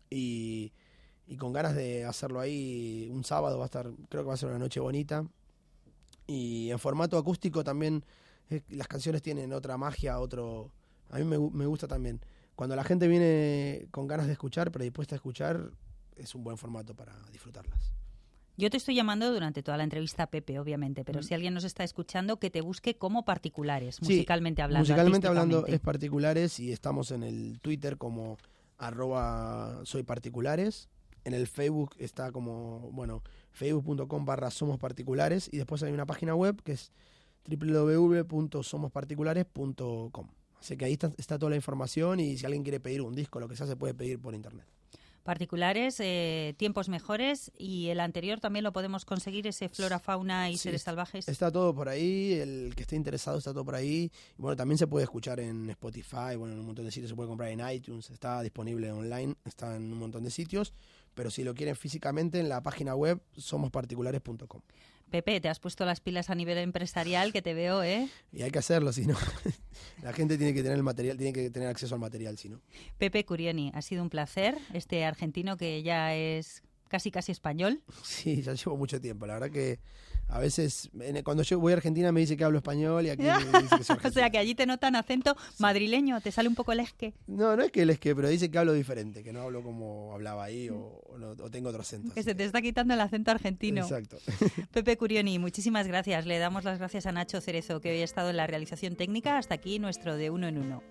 Speaker 4: y, y con ganas de hacerlo ahí un sábado. Va a estar, creo que va a ser una noche bonita, y en formato acústico también eh, las canciones tienen otra magia, otro, a mí me, me gusta también cuando la gente viene con ganas de escuchar, predispuesta a escuchar. Es un buen formato para disfrutarlas.
Speaker 3: Yo te estoy llamando durante toda la entrevista, Pepe, obviamente, pero mm. si alguien nos está escuchando, que te busque como Particulares, sí, musicalmente hablando.
Speaker 4: Musicalmente hablando es Particulares, y estamos en el Twitter como arroba soy particulares. En el Facebook está como, bueno, facebook.com barra somos particulares, y después hay una página web que es doble u doble u doble u punto somos particulares punto com. Así que ahí está, está toda la información, y si alguien quiere pedir un disco, lo que sea, se puede pedir por internet.
Speaker 3: Particulares, eh, tiempos mejores, y el anterior también lo podemos conseguir, ese Flora, Fauna y sí, Seres Salvajes.
Speaker 4: Está todo por ahí, el que esté interesado está todo por ahí. Y bueno, también se puede escuchar en Spotify, bueno, en un montón de sitios, se puede comprar en iTunes, está disponible online, está en un montón de sitios, pero si lo quieren físicamente, en la página web somos particulares punto com.
Speaker 3: Pepe, te has puesto las pilas a nivel empresarial, que te veo, ¿eh?
Speaker 4: Y hay que hacerlo, si no, la gente tiene que tener el material, tiene que tener acceso al material, si no.
Speaker 3: Pepe Curioni, ha sido un placer, este argentino que ya es casi casi español.
Speaker 4: Sí, ya llevo mucho tiempo, la verdad que a veces, cuando yo voy a Argentina me dice que hablo español, y aquí me dice que soy argentino.
Speaker 3: O sea, que allí te notan acento madrileño, te sale un poco el esque.
Speaker 4: No, no es que el esque, pero dice que hablo diferente, que no hablo como hablaba ahí, o, o, no, o tengo otro acento.
Speaker 3: Que se te está quitando el acento argentino.
Speaker 4: Exacto.
Speaker 3: Pepe Curioni, muchísimas gracias. Le damos las gracias a Nacho Cerezo, que hoy ha estado en la realización técnica. Hasta aquí nuestro De Uno en Uno.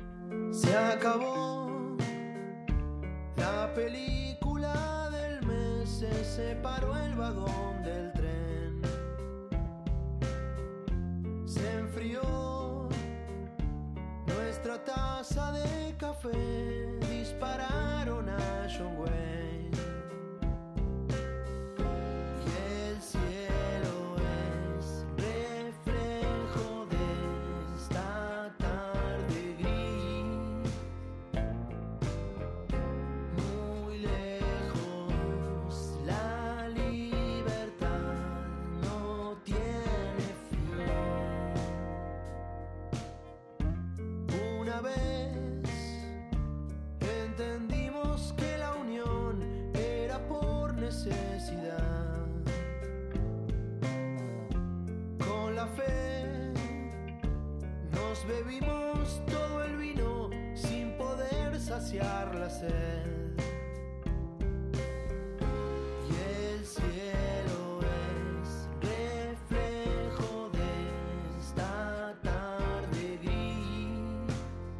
Speaker 5: Se acabó la película del mes, se separó el vagón del tren. Se enfrió nuestra taza de café, dispararon a John Wayne, y el cielo es reflejo de esta tarde gris, muy lejos la libertad no tiene fin. Una vez entendimos que la unión era por necesidad. Con la fe nos bebimos todo el vino sin poder saciar la sed. Y el cielo es reflejo de esta tarde gris,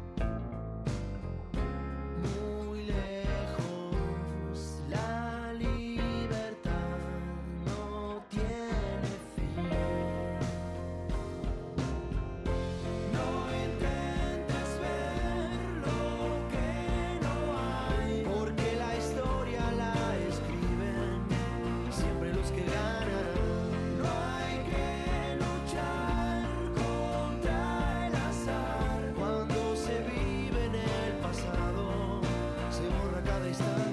Speaker 5: muy lejos la libertad no tiene fin. No intentes ver lo que no hay, porque la historia la escriben siempre los que ganan. No hay que luchar contra el azar, cuando se vive en el pasado se borra cada instante.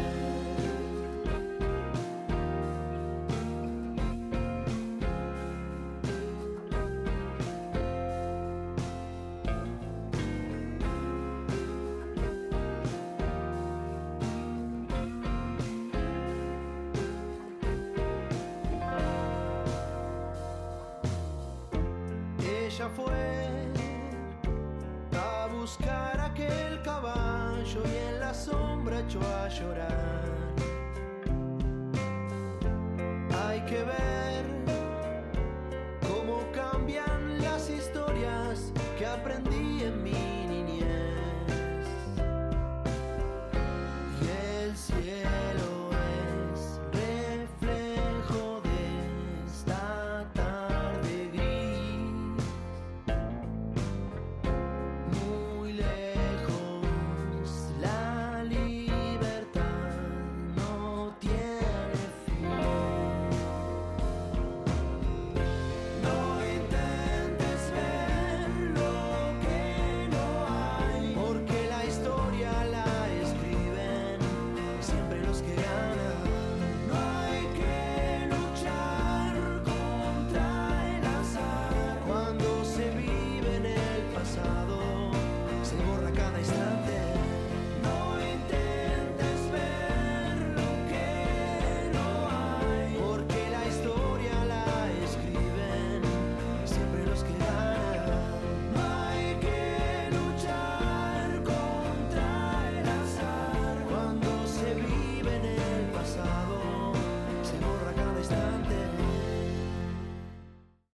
Speaker 5: Ella fue a buscar aquel caballo y en la sombra echó a llorar. Hay que ver cómo cambian las historias que aprendí en mi